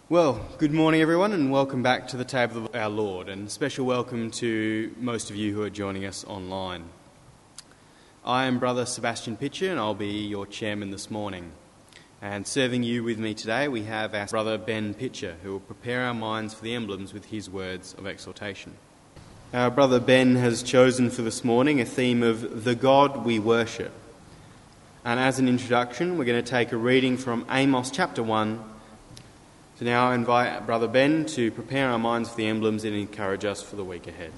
Well, good morning everyone and welcome back to the table of our Lord, and a special welcome to most of you who are joining us online. I am Brother Sebastian Pitcher and I'll be your chairman this morning. And serving you with me today we have our brother Ben Pitcher, who will prepare our minds for the emblems with his words of exhortation. Our brother Ben has chosen for this morning a theme of the God we worship. And as an introduction, we're going to take a reading from Amos chapter 1. So now I invite Brother Ben to prepare our minds for the emblems and encourage us for the week ahead.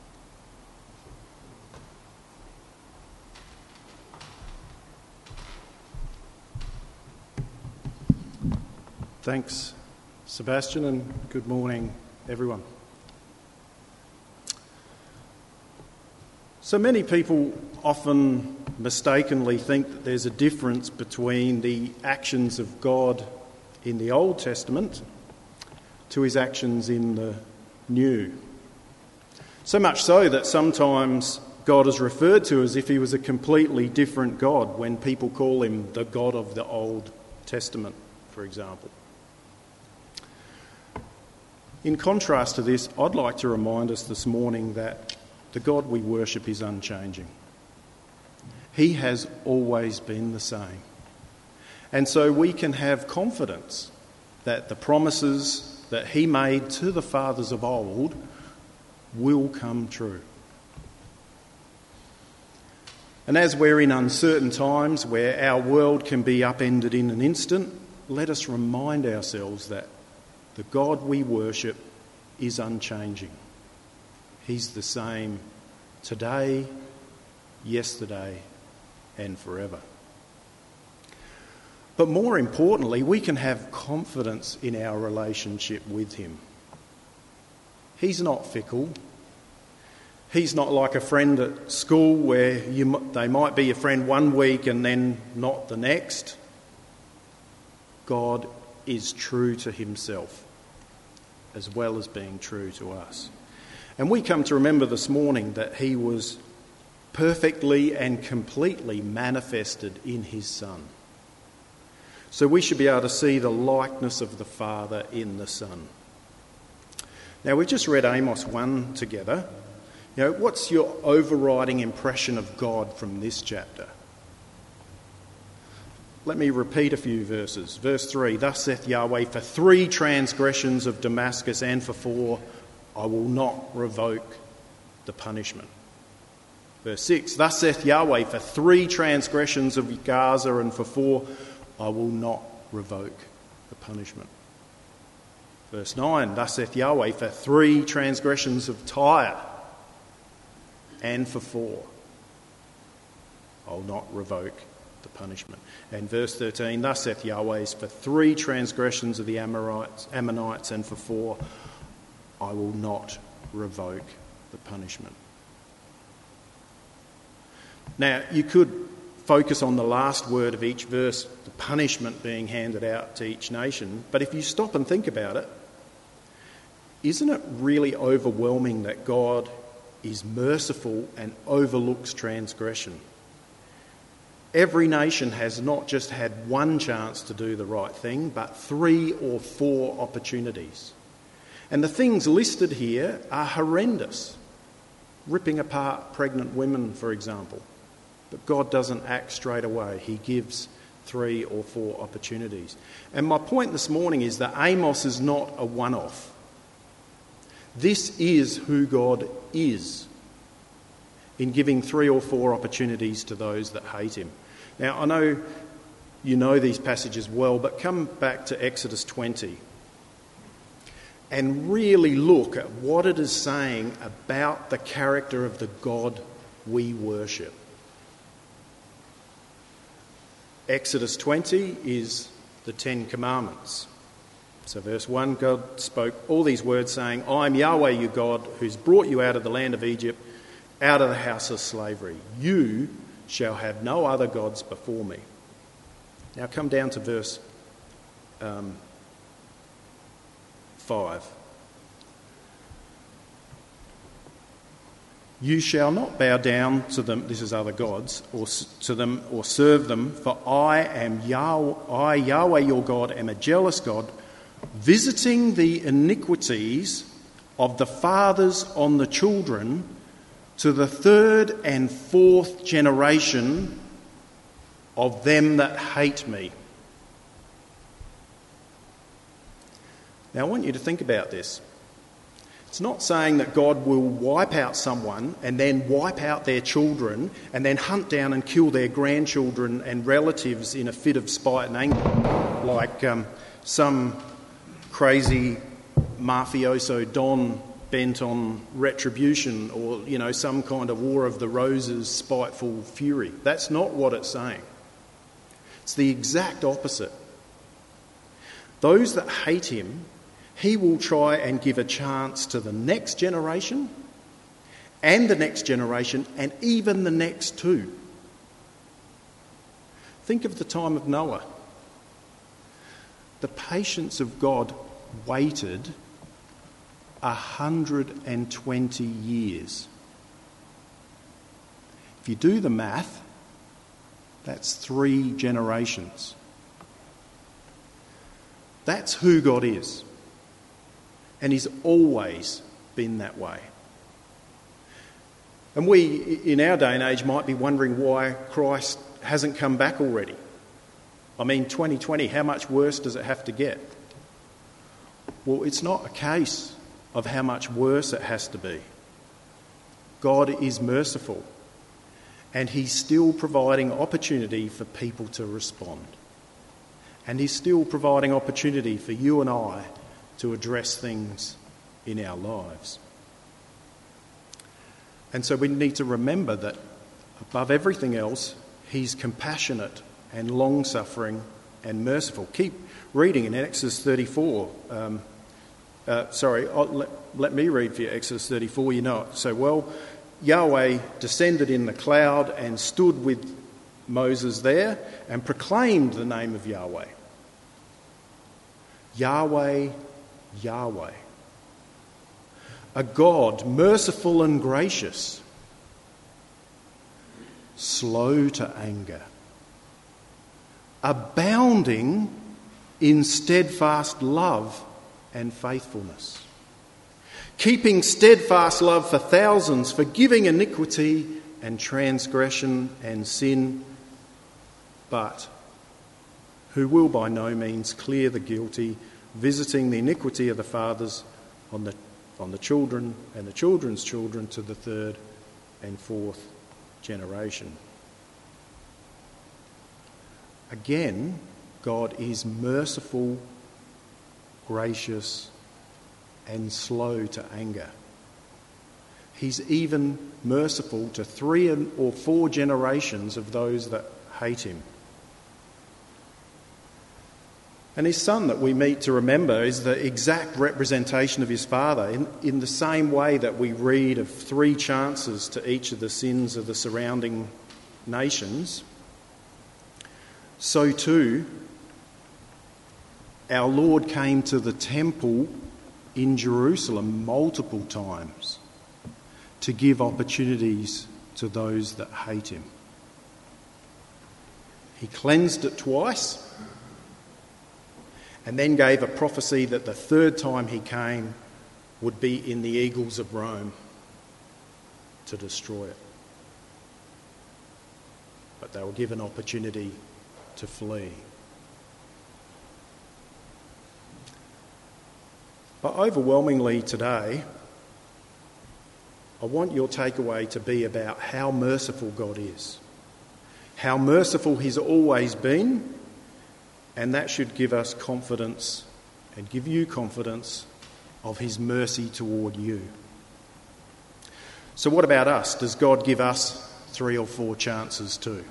Thanks, Sebastian, and good morning, everyone. So many people often mistakenly think that there's a difference between the actions of God in the Old Testament to his actions in the New. So much so that sometimes God is referred to as if he was a completely different God when people call him the God of the Old Testament, for example. In contrast to this, I'd like to remind us this morning that the God we worship is unchanging. He has always been the same. And so we can have confidence that the promises that he made to the fathers of old will come true. And as we're in uncertain times where our world can be upended in an instant, let us remind ourselves that the God we worship is unchanging. He's the same today, yesterday, and forever. But more importantly, we can have confidence in our relationship with him. He's not fickle. He's not like a friend at school where they might be a friend one week and then not the next. God is true to himself as well as being true to us. And we come to remember this morning that he was perfectly and completely manifested in his Son. So we should be able to see the likeness of the Father in the Son. Now, we've just read Amos 1 together. What's your overriding impression of God from this chapter? Let me repeat a few verses. Verse 3, "Thus saith Yahweh, for 3 transgressions of Damascus and for 4, I will not revoke the punishment." Verse 6, "Thus saith Yahweh, for 3 transgressions of Gaza and for 4, I will not revoke the punishment." Verse 9, "Thus saith Yahweh, for 3 transgressions of Tyre and for 4, I will not revoke the punishment." And verse 13, "Thus saith Yahweh, for 3 transgressions of the Ammonites and for 4, I will not revoke the punishment." Now, you could focus on the last word of each verse, the punishment being handed out to each nation. But if you stop and think about it, isn't it really overwhelming that God is merciful and overlooks transgression? Every nation has not just had one chance to do the right thing, but 3 or 4 opportunities. And the things listed here are horrendous. Ripping apart pregnant women, for example. But God doesn't act straight away. He gives 3 or 4 opportunities. And my point this morning is that Amos is not a one-off. This is who God is in giving 3 or 4 opportunities to those that hate him. Now, I know you know these passages well, but come back to Exodus 20 and really look at what it is saying about the character of the God we worship. Exodus 20 is the 10 Commandments. So verse 1, God spoke all these words saying, "I am Yahweh your God, who's brought you out of the land of Egypt, out of the house of slavery. You shall have no other gods before me." Now come down to verse 5. "You shall not bow down to them," this is other gods, "or to them or serve them, for I, Yahweh your God, am a jealous God, visiting the iniquities of the fathers on the children to the third and fourth generation of them that hate me. Now I want you to think about this. It's not saying that God will wipe out someone and then wipe out their children and then hunt down and kill their grandchildren and relatives in a fit of spite and anger, like some crazy mafioso don bent on retribution, or, you know, some kind of War of the Roses spiteful fury. That's not what it's saying. It's the exact opposite. Those that hate him, he will try and give a chance to the next generation and the next generation and even the next two. Think of the time of Noah. The patience of God waited 120 years. If you do the math, that's 3 generations. That's who God is. And he's always been that way. And we, in our day and age, might be wondering why Christ hasn't come back already. I mean, 2020, how much worse does it have to get? Well, it's not a case of how much worse it has to be. God is merciful, and he's still providing opportunity for people to respond. And he's still providing opportunity for you and I to address things in our lives. And so we need to remember that above everything else, he's compassionate and long-suffering and merciful. Keep reading in Exodus 34. Let me read for you Exodus 34. You know it so well. Yahweh descended in the cloud and stood with Moses there and proclaimed the name of Yahweh. Yahweh, Yahweh. A God merciful and gracious, slow to anger, abounding in steadfast love and faithfulness, keeping steadfast love for thousands, forgiving iniquity and transgression and sin, but who will by no means clear the guilty, visiting the iniquity of the fathers on the children and the children's children to the third and fourth generation. Again, God is merciful, gracious, and slow to anger. He's even merciful to 3 or 4 generations of those that hate him. And his son that we meet to remember is the exact representation of his father, in the same way that we read of 3 chances to each of the sins of the surrounding nations. So too, our Lord came to the temple in Jerusalem multiple times to give opportunities to those that hate him. He cleansed it twice, and then gave a prophecy that the third time he came would be in the eagles of Rome to destroy it. But they were given opportunity to flee. But overwhelmingly today, I want your takeaway to be about how merciful God is, how merciful he's always been, and that should give us confidence and give you confidence of his mercy toward you. So what about us? Does God give us 3 or 4 chances too?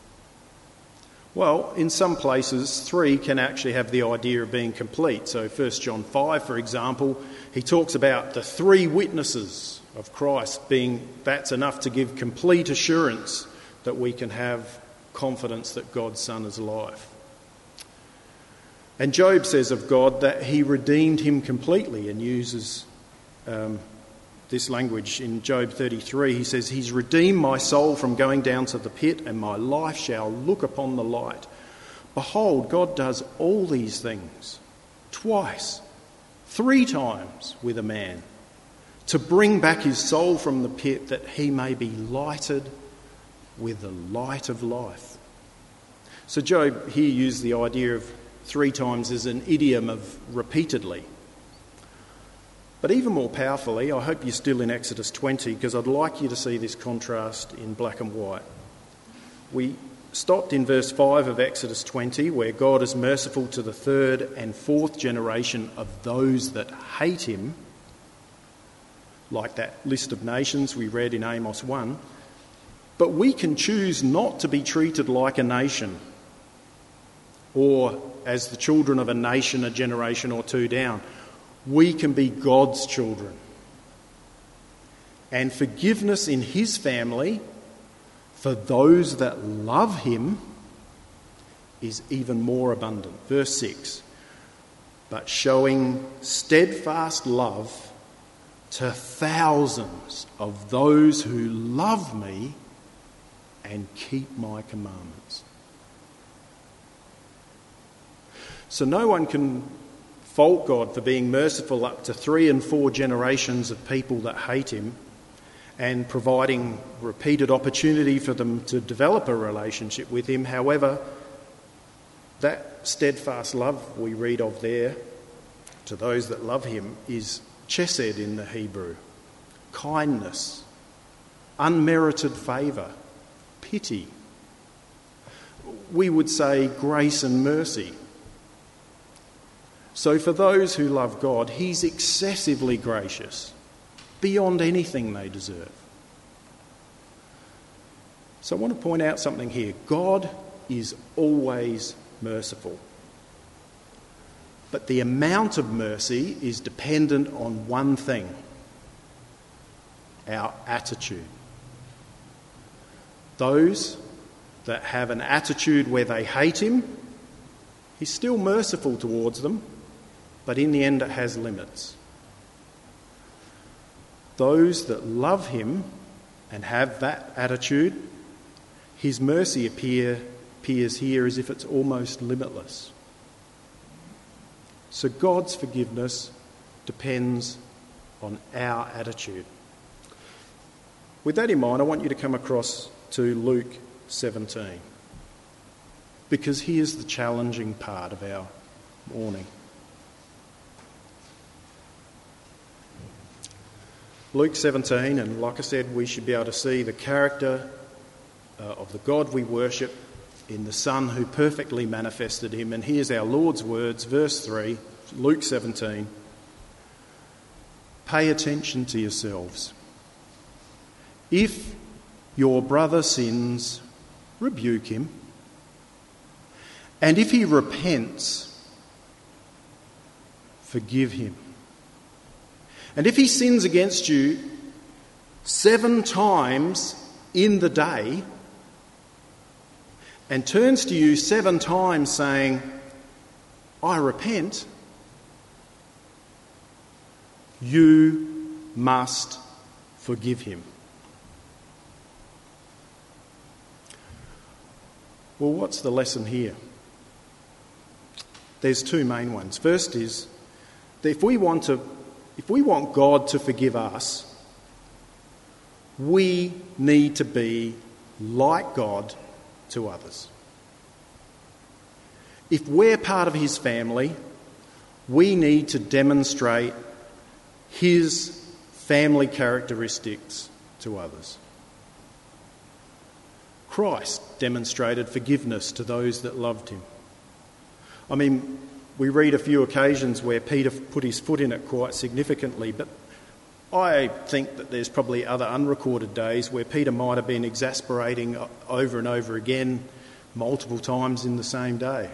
Well, in some places, 3 can actually have the idea of being complete. So 1 John 5, for example, he talks about the 3 witnesses of Christ being, that's enough to give complete assurance that we can have confidence that God's Son is alive. And Job says of God that he redeemed him completely, and uses this language in Job 33. He says, he's redeemed my soul from going down to the pit, and my life shall look upon the light. Behold, God does all these things twice, 3 times with a man, to bring back his soul from the pit that he may be lighted with the light of life. So Job here used the idea of 3 times as an idiom of repeatedly. But even more powerfully, I hope you're still in Exodus 20, because I'd like you to see this contrast in black and white. We stopped in verse 5 of Exodus 20, where God is merciful to the 3rd and 4th generation of those that hate him, like that list of nations we read in Amos 1. But we can choose not to be treated like a nation, or as the children of a nation a generation or 2 down. We can be God's children. And forgiveness in his family for those that love him is even more abundant. Verse 6, but showing steadfast love to thousands of those who love me and keep my commandments. So no one can fault God for being merciful up to 3 and 4 generations of people that hate him and providing repeated opportunity for them to develop a relationship with him. However, that steadfast love we read of there to those that love him is chesed in the Hebrew, kindness, unmerited favour, pity. We would say grace and mercy. So for those who love God, he's excessively gracious, beyond anything they deserve. So I want to point out something here. God is always merciful. But the amount of mercy is dependent on one thing: our attitude. Those that have an attitude where they hate him, he's still merciful towards them, but in the end it has limits. Those that love him and have that attitude, his mercy appears here as if it's almost limitless. So God's forgiveness depends on our attitude. With that in mind, I want you to come across to Luke 17, because here's the challenging part of our morning. Luke 17, and like I said, we should be able to see the character of the God we worship in the Son who perfectly manifested him. And here's our Lord's words, verse 3, Luke 17. Pay attention to yourselves. If your brother sins, rebuke him. And if he repents, forgive him. And if he sins against you 7 times in the day and turns to you 7 times saying, I repent, you must forgive him. Well, what's the lesson here? There's 2 main ones. First is that if we want God to forgive us, we need to be like God to others. If we're part of his family, we need to demonstrate his family characteristics to others. Christ demonstrated forgiveness to those that loved him. I mean, we read a few occasions where Peter put his foot in it quite significantly, but I think that there's probably other unrecorded days where Peter might have been exasperating over and over again, multiple times in the same day.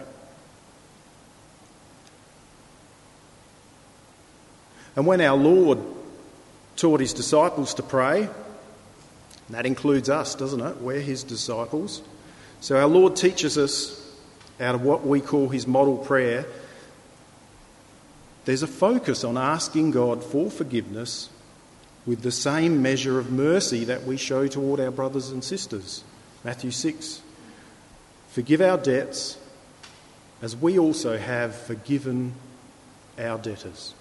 And when our Lord taught his disciples to pray, and that includes us, doesn't it? We're his disciples. So our Lord teaches us out of what we call his model prayer. There's a focus on asking God for forgiveness with the same measure of mercy that we show toward our brothers and sisters. Matthew 6, forgive our debts as we also have forgiven our debtors.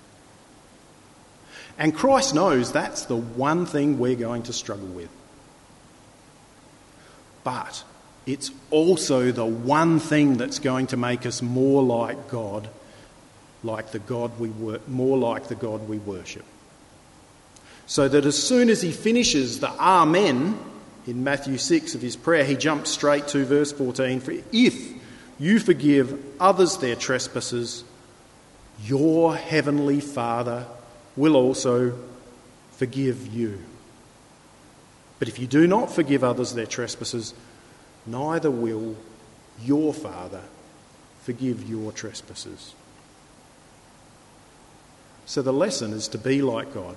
And Christ knows that's the one thing we're going to struggle with. But it's also the one thing that's going to make us more like God, more like the God we worship. So that as soon as he finishes the Amen in Matthew 6 of his prayer, he jumps straight to verse 14. For if you forgive others their trespasses, your heavenly Father will also forgive you. But if you do not forgive others their trespasses, neither will your Father forgive your trespasses. So the lesson is to be like God.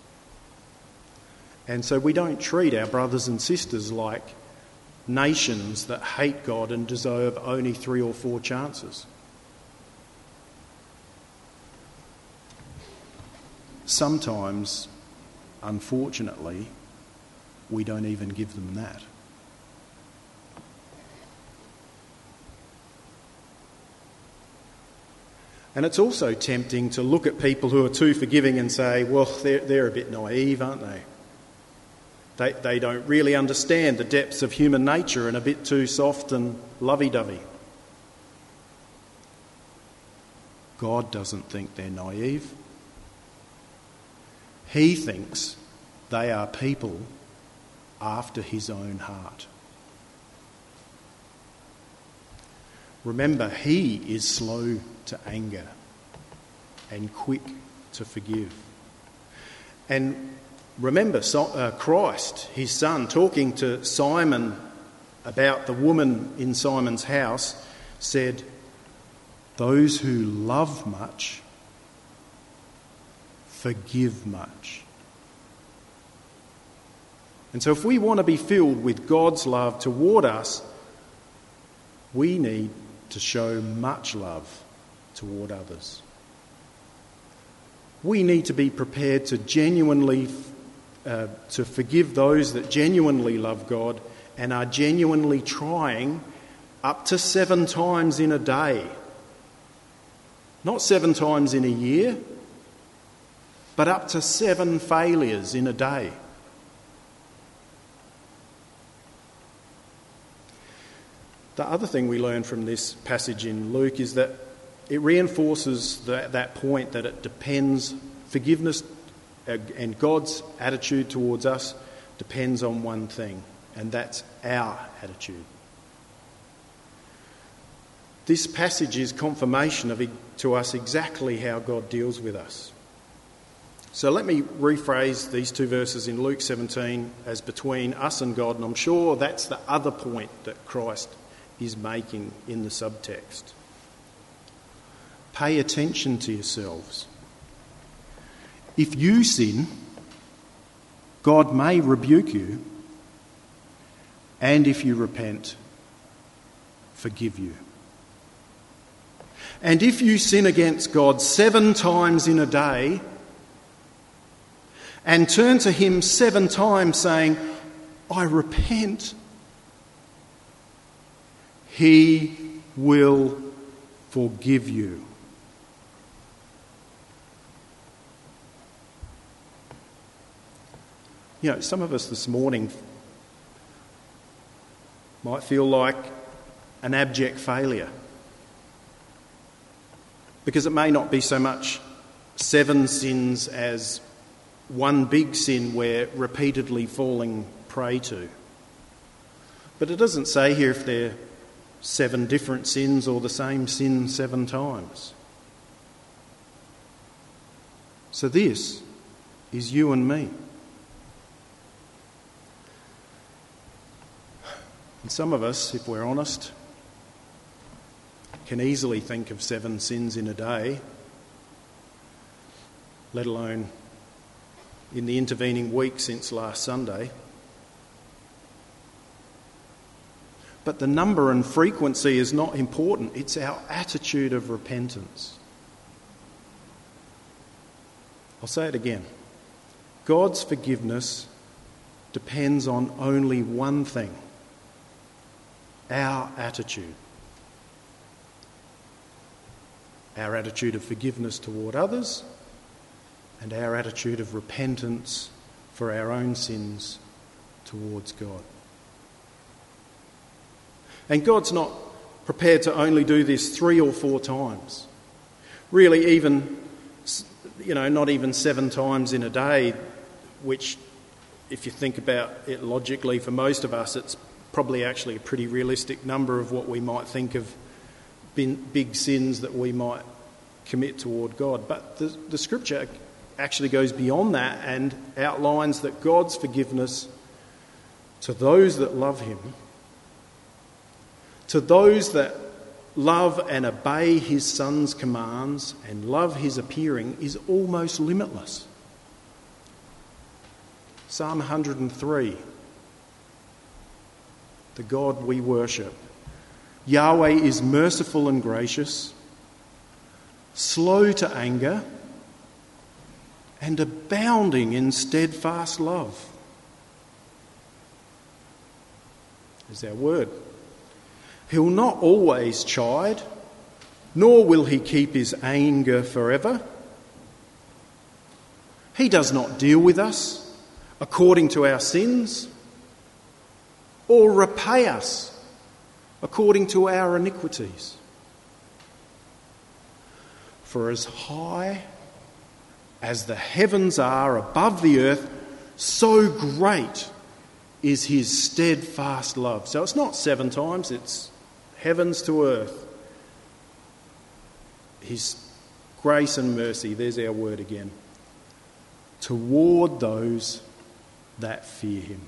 And so we don't treat our brothers and sisters like nations that hate God and deserve only 3 or 4 chances. Sometimes, unfortunately, we don't even give them that. And it's also tempting to look at people who are too forgiving and say, well, they're a bit naive, aren't they? They don't really understand the depths of human nature and a bit too soft and lovey-dovey. God doesn't think they're naive. He thinks they are people after his own heart. Remember, he is slow to anger and quick to forgive. And remember, Christ, his son, talking to Simon about the woman in Simon's house, said, "Those who love much forgive much." And so if we want to be filled with God's love toward us, we need to show much love toward others. We need to be prepared to genuinely to forgive those that genuinely love God and are genuinely trying up to 7 times in a day. Not 7 times in a year, but up to 7 failures in a day. The other thing we learn from this passage in Luke is that it reinforces that point that it depends, forgiveness and God's attitude towards us depends on one thing, and that's our attitude. This passage is confirmation to us exactly how God deals with us. So let me rephrase these 2 verses in Luke 17 as between us and God, and I'm sure that's the other point that Christ is making in the subtext. Pay attention to yourselves. If you sin, God may rebuke you, and if you repent, forgive you. And if you sin against God 7 times in a day, and turn to him 7 times saying, "I repent," he will forgive you. You know, some of us this morning might feel like an abject failure, because it may not be so much 7 sins as one big sin we're repeatedly falling prey to. But it doesn't say here if they're 7 different sins or the same sin 7 times. So this is you and me. And some of us, if we're honest, can easily think of 7 sins in a day, let alone in the intervening week since last Sunday. But the number and frequency is not important. It's our attitude of repentance. I'll say it again. God's forgiveness depends on only one thing: our attitude. our attitude of forgiveness toward others, and our attitude of repentance for our own sins towards God. And God's not prepared to only do this 3 or 4 times. Really, even, not even 7 times in a day, which, if you think about it logically, for most of us, it's probably actually a pretty realistic number of what we might think of big sins that we might commit toward God. But the Scripture actually goes beyond that and outlines that God's forgiveness to those that love him, to those that love and obey his Son's commands and love his appearing, is almost limitless. Psalm 103, the God we worship. Yahweh is merciful and gracious, slow to anger, and abounding in steadfast love. Is our word. He'll not always chide, nor will he keep his anger forever. He does not deal with us according to our sins, or repay us according to our iniquities. For as high as the heavens are above the earth, so great is his steadfast love. So it's not 7 times, it's heavens to earth. His grace and mercy, there's our word again, toward those that fear him.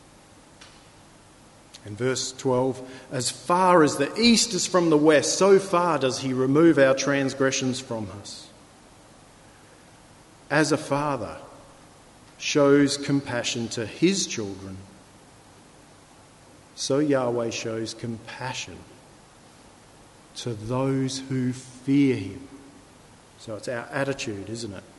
And verse 12, as far as the east is from the west, so far does he remove our transgressions from us. As a father shows compassion to his children, so Yahweh shows compassion to those who fear him. So it's our attitude, isn't it?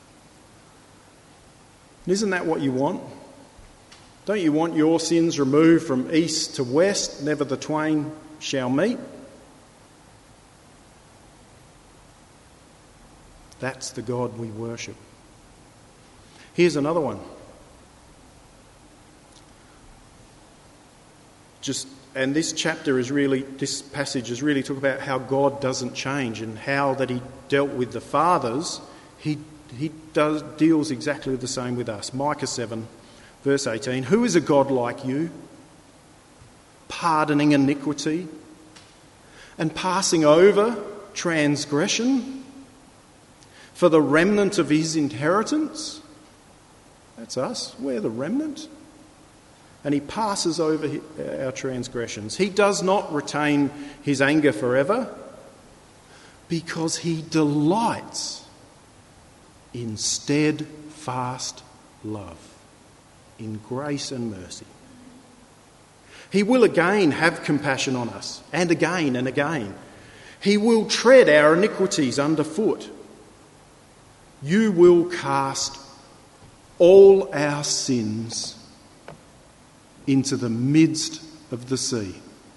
And isn't that what you want? Don't you want your sins removed from east to west, never the twain shall meet? That's the God we worship. Here's another one. And this passage is really talk about how God doesn't change and how that he dealt with the fathers, he deals exactly the same with us. Micah 7, verse 18, who is a God like you, pardoning iniquity and passing over transgression for the remnant of his inheritance? That's us, we're the remnant. And he passes over our transgressions. He does not retain his anger forever because he delights in steadfast love, in grace and mercy. He will again have compassion on us, and again and again. He will tread our iniquities underfoot. You will cast all our sins into the midst of the sea.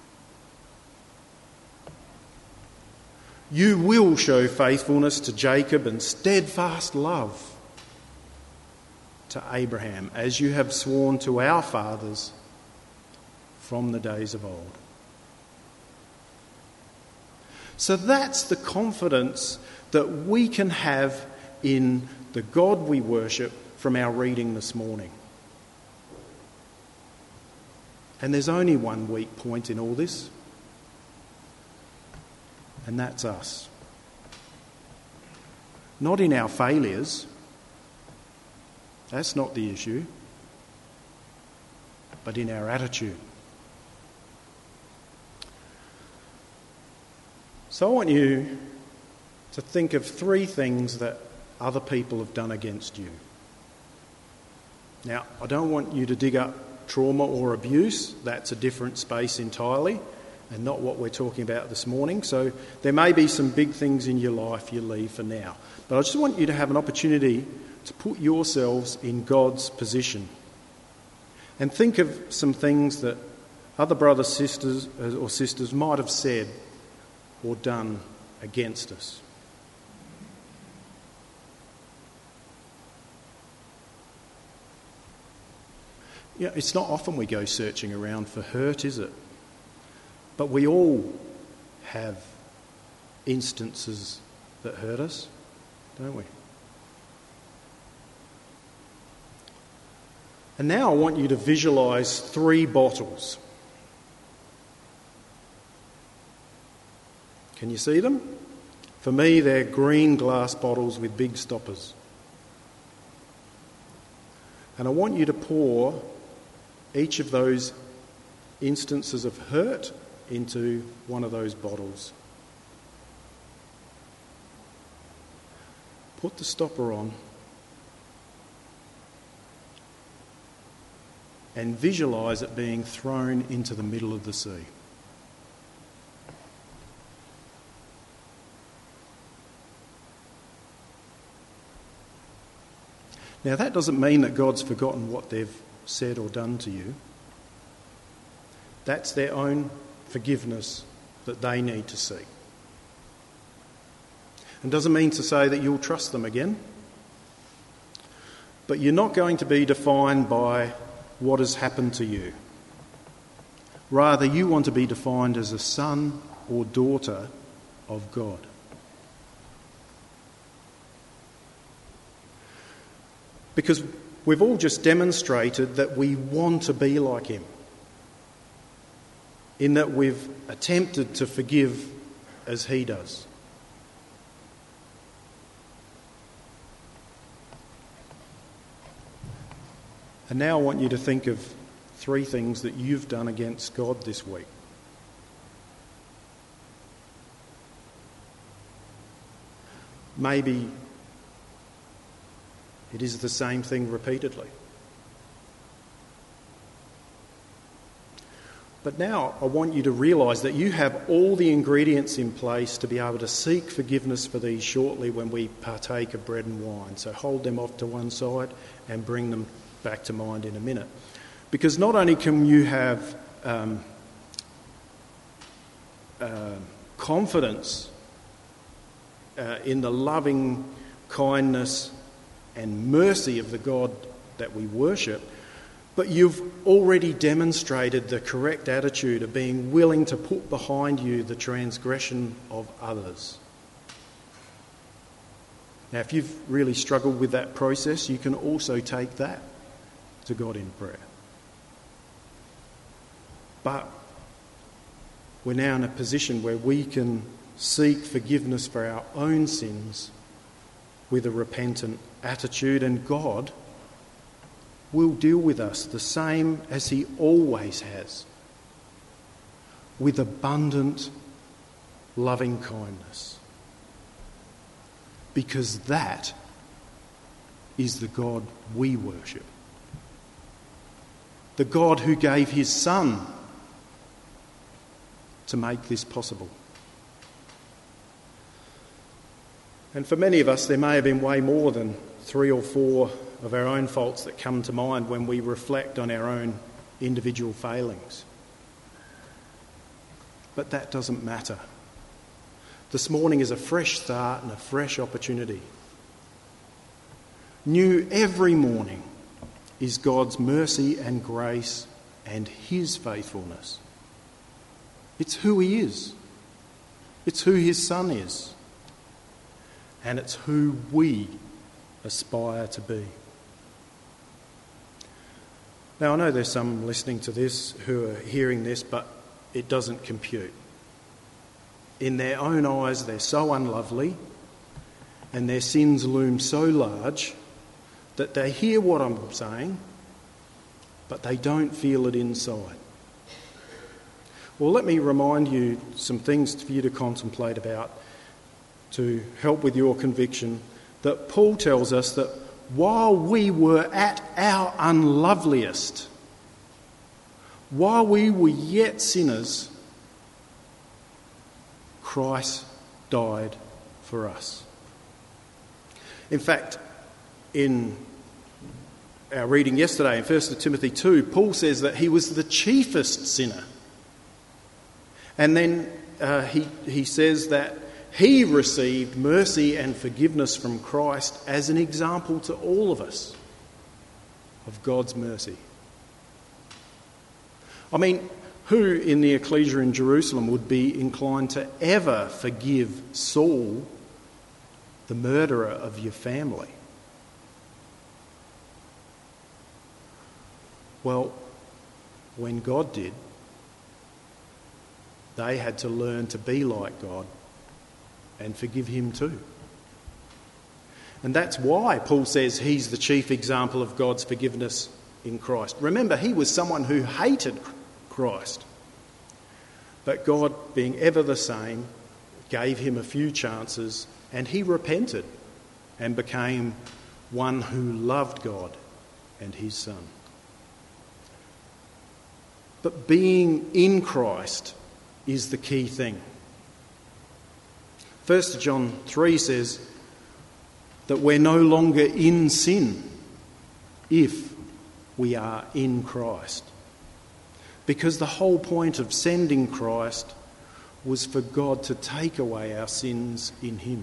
You will show faithfulness to Jacob and steadfast love to Abraham, as you have sworn to our fathers from the days of old. So that's the confidence that we can have in the God we worship from our reading this morning. And there's only one weak point in all this, and that's us. Not in our failures. That's not the issue. But in our attitude. So I want you to think of 3 things that other people have done against you. Now, I don't want you to dig up trauma or abuse. That's a different space entirely and not what we're talking about this morning. So there may be some big things in your life you leave for now. But I just want you to have an opportunity to put yourselves in God's position and think of some things that other brothers or sisters might have said or done against us. it's not often we go searching around for hurt, is it? But we all have instances that hurt us, don't we? And now I want you to visualise 3 bottles. Can you see them? For me, they're green glass bottles with big stoppers. And I want you to pour each of those instances of hurt into one of those bottles. Put the stopper on and visualise it being thrown into the middle of the sea. Now, that doesn't mean that God's forgotten what they've said or done to you. That's their own forgiveness that they need to seek. And doesn't mean to say that you'll trust them again. But you're not going to be defined by what has happened to you. Rather, you want to be defined as a son or daughter of God. Because we've all just demonstrated that we want to be like him, in that we've attempted to forgive as he does. And now I want you to think of 3 things that you've done against God this week. Maybe it is the same thing repeatedly. But now I want you to realise that you have all the ingredients in place to be able to seek forgiveness for these shortly when we partake of bread and wine. So hold them off to one side and bring them back to mind in a minute. Because not only can you have confidence in the loving kindness and mercy of the God that we worship, but you've already demonstrated the correct attitude of being willing to put behind you the transgression of others. Now, if you've really struggled with that process, you can also take that to God in prayer. But we're now in a position where we can seek forgiveness for our own sins with a repentant attitude, and God will deal with us the same as he always has, with abundant loving kindness. Because that is the God we worship. The God who gave his Son to make this possible. And for many of us, there may have been way more than 3 or 4 of our own faults that come to mind when we reflect on our own individual failings. But that doesn't matter. This morning is a fresh start and a fresh opportunity. New every morning is God's mercy and grace and his faithfulness. It's who he is. It's who his Son is. And it's who we aspire to be. Now, I know there's some listening to this who are hearing this, but it doesn't compute. In their own eyes, they're so unlovely, and their sins loom so large that they hear what I'm saying, but they don't feel it inside. Well, let me remind you some things for you to contemplate about to help with your conviction, that Paul tells us that while we were at our unloveliest, while we were yet sinners, Christ died for us. In fact, in our reading yesterday in 1 Timothy 2, Paul says that he was the chiefest sinner. And then he says that he received mercy and forgiveness from Christ as an example to all of us of God's mercy. I mean, who in the ecclesia in Jerusalem would be inclined to ever forgive Saul, the murderer of your family? Well, when God did, they had to learn to be like God and forgive him too. And that's why Paul says he's the chief example of God's forgiveness in Christ. Remember, he was someone who hated Christ. But God, being ever the same, gave him a few chances and he repented and became one who loved God and his Son. But being in Christ is the key thing. 1 John 3 says that we're no longer in sin if we are in Christ. Because the whole point of sending Christ was for God to take away our sins in him.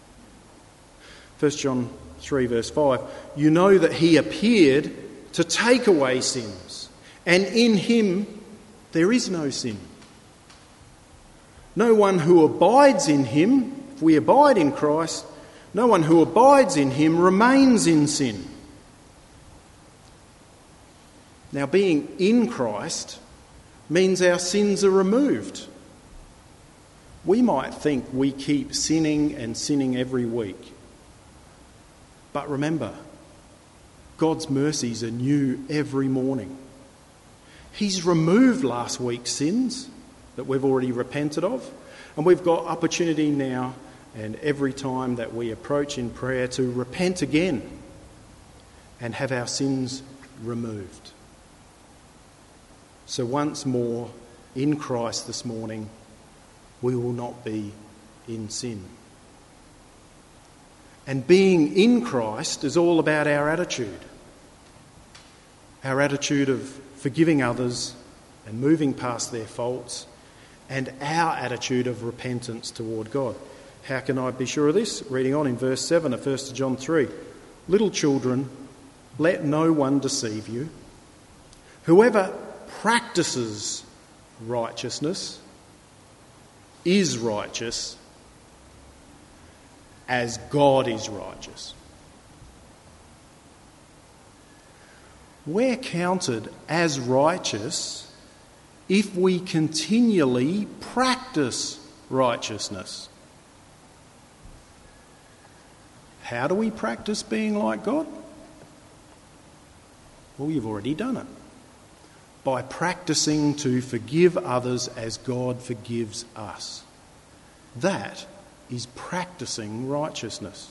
1 John 3 verse 5, you know that he appeared to take away sins, and in him there is no sin. No one who abides in him, if we abide in Christ, no one who abides in him remains in sin. Now, being in Christ means our sins are removed. We might think we keep sinning and sinning every week. But remember, God's mercies are new every morning. He's removed last week's sins that we've already repented of, and we've got opportunity now and every time that we approach in prayer to repent again and have our sins removed. So once more, in Christ this morning, we will not be in sin. And being in Christ is all about our attitude. Our attitude of forgiving others and moving past their faults, and our attitude of repentance toward God. How can I be sure of this? Reading on in verse 7 of 1 John 3. Little children, let no one deceive you. Whoever practices righteousness is righteous as God is righteous. We're counted as righteous if we continually practice righteousness. How do we practice being like God? Well, you've already done it. By practicing to forgive others as God forgives us. That is practicing righteousness.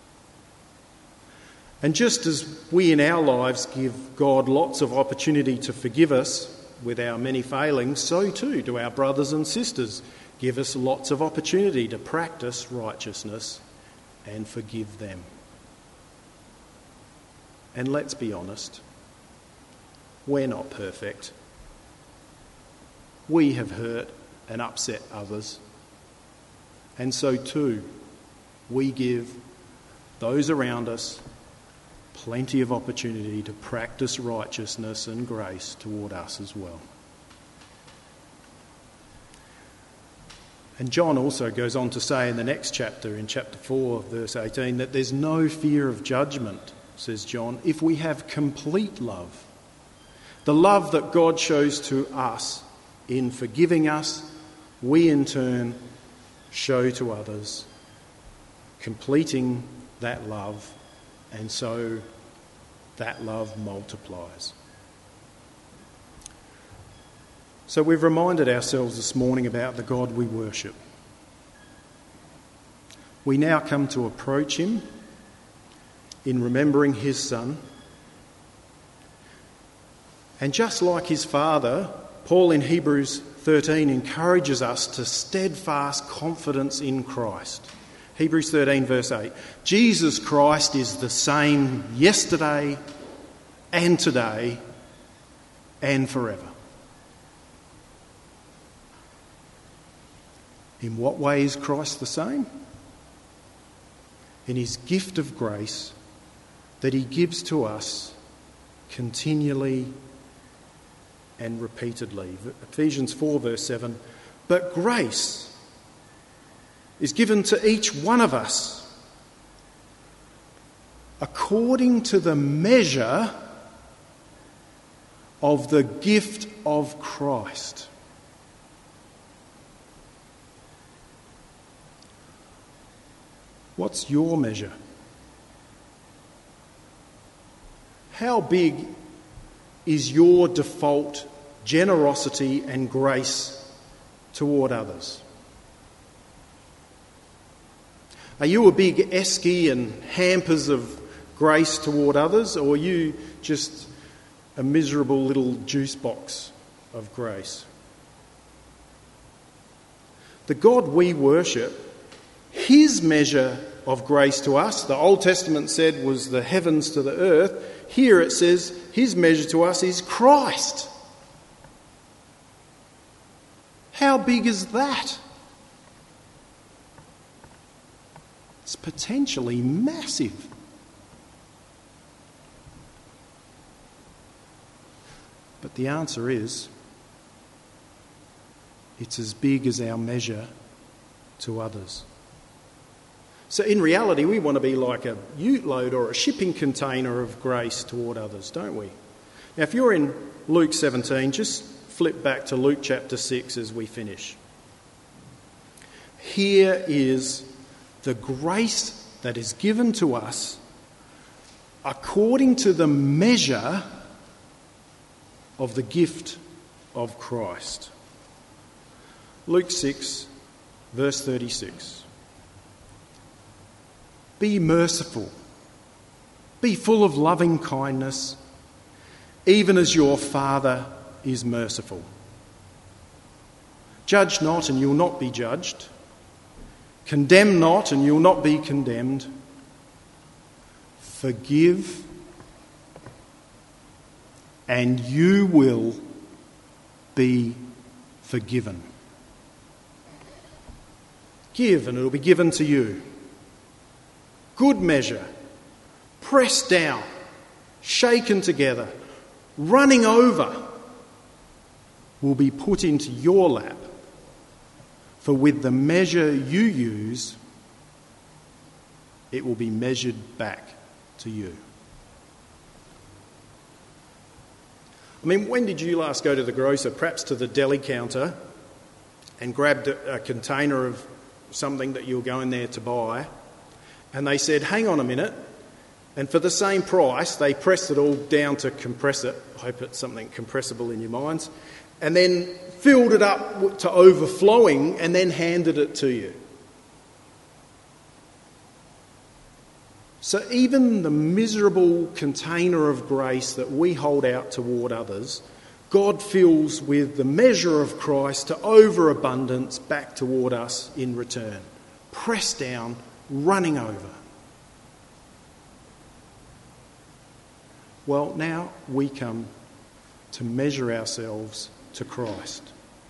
And just as we in our lives give God lots of opportunity to forgive us with our many failings, so too do our brothers and sisters give us lots of opportunity to practice righteousness and forgive them. And let's be honest, we're not perfect. We have hurt and upset others. And so too, we give those around us plenty of opportunity to practice righteousness and grace toward us as well. And John also goes on to say in the next chapter, in chapter 4, verse 18, that there's no fear of judgment, says John, if we have complete love. The love that God shows to us in forgiving us, we in turn show to others, completing that love, and so that love multiplies. So we've reminded ourselves this morning about the God we worship. We now come to approach him in remembering his Son. And just like his Father, Paul in Hebrews 13 encourages us to steadfast confidence in Christ. Hebrews 13 verse 8. Jesus Christ is the same yesterday and today and forever. In what way is Christ the same? In his gift of grace that he gives to us continually and repeatedly. Ephesians 4 verse 7, but grace is given to each one of us according to the measure of the gift of Christ. What's your measure? How big is your default generosity and grace toward others? Are you a big esky and hampers of grace toward others, or are you just a miserable little juice box of grace? The God we worship, his measure of grace to us, the Old Testament said was the heavens to the earth. Here it says his measure to us is Christ. How big is that? It's potentially massive. But the answer is, it's as big as our measure to others. So in reality, we want to be like a ute load or a shipping container of grace toward others, don't we? Now, if you're in Luke 17, just flip back to Luke chapter 6 as we finish. Here is the grace that is given to us according to the measure of the gift of Christ. Luke 6, verse 36. Be merciful, be full of loving kindness, even as your Father is merciful. Judge not, and you'll not be judged. Condemn not, and you'll not be condemned. Forgive, and you will be forgiven. Give, and it'll be given to you. Good measure, pressed down, shaken together, running over, will be put into your lap. For with the measure you use, it will be measured back to you. I mean, when did you last go to the grocer, perhaps to the deli counter, and grabbed a container of something that you were going there to buy, and they said, hang on a minute, and for the same price, they pressed it all down to compress it. I hope it's something compressible in your minds. And then filled it up to overflowing and then handed it to you. So even the miserable container of grace that we hold out toward others, God fills with the measure of Christ to overabundance back toward us in return. Pressed down, running over. Well, now we come to measure ourselves to Christ.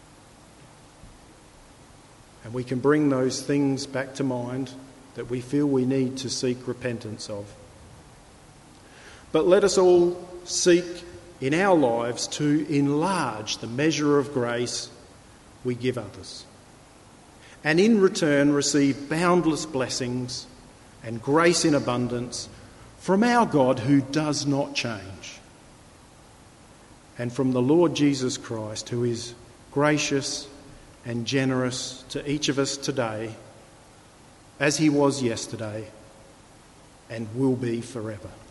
And we can bring those things back to mind that we feel we need to seek repentance of. But let us all seek in our lives to enlarge the measure of grace we give others, and in return receive boundless blessings and grace in abundance from our God who does not change, and from the Lord Jesus Christ, who is gracious and generous to each of us today, as he was yesterday and will be forever.